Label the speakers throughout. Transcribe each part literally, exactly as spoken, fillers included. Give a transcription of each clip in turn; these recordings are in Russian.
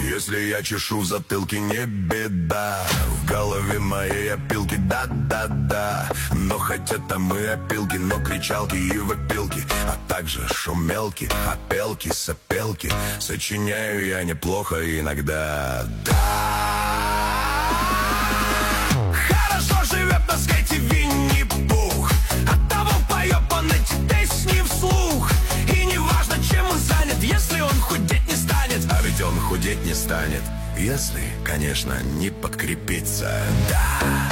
Speaker 1: Если я чешу в затылке, не беда. В голове моей опилки, да-да-да. Но хотя там и опилки, но кричалки и вопилки, а также шумелки, опелки, сопелки. Сочиняю я неплохо иногда, да. Хорошо живет на свете Винни-Пух, оттого поет он эти песни вслух. И не важно, чем он занят, если он худеть не станет. А ведь он худеть не станет, если, конечно, не подкрепиться, да.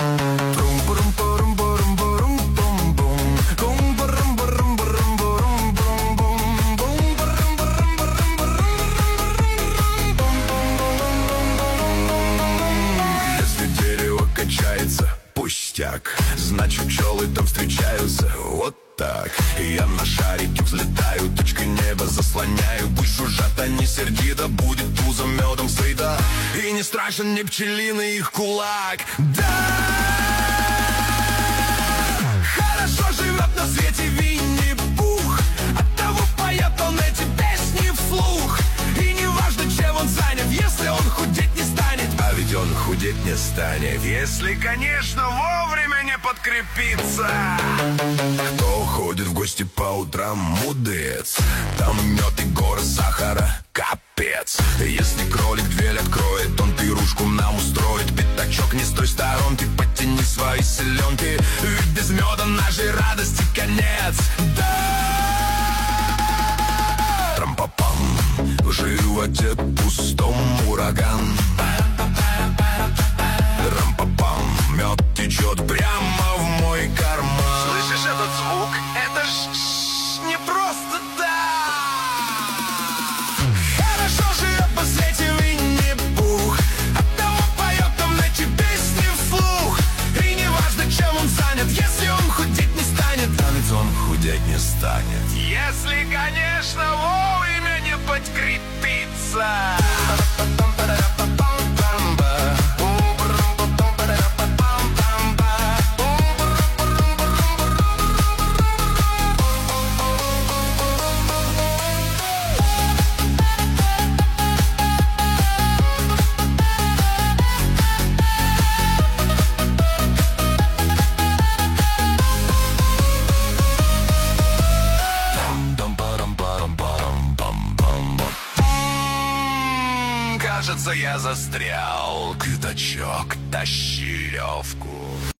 Speaker 1: Если дерево качается, пустяк, значит пчелы там встречаются, вот так. И я на шарике взлетаю, точкой неба заслоняю. Пусть жужжат они сердито, будет пузо медом сыто. И не страшен ни пчелиный их кулак, да. Хорошо живет на свете Винни-Пух, оттого поет он эти песни вслух. И не важно, чем он занят, если он худеть не станет. А ведь он худеть не станет, если, конечно, вовремя не подкрепиться. Кто ходит в гости по утрам, мудец, там мед и горы сахара, капец. Если кролик дверь откроет, он пирушку нам устроит. Пятачок не с той сторонки, подтяни свои селенки, ведь без меда нашей радости конец, да. Трам-па-пам, в животе пустом ураган. Рам-па-пам, мед течет прямо в мой карман. Слышишь этот звук? Это ж не просто так. Хорошо живет по свете Винни-Пух, оттого поет он эти песни вслух. И не важно, чем он занят, если он худеть не станет. А ведь он худеть не станет, если, конечно, вовремя не подкрепиться. Кажется, я застрял, пятачок, тащи веревку.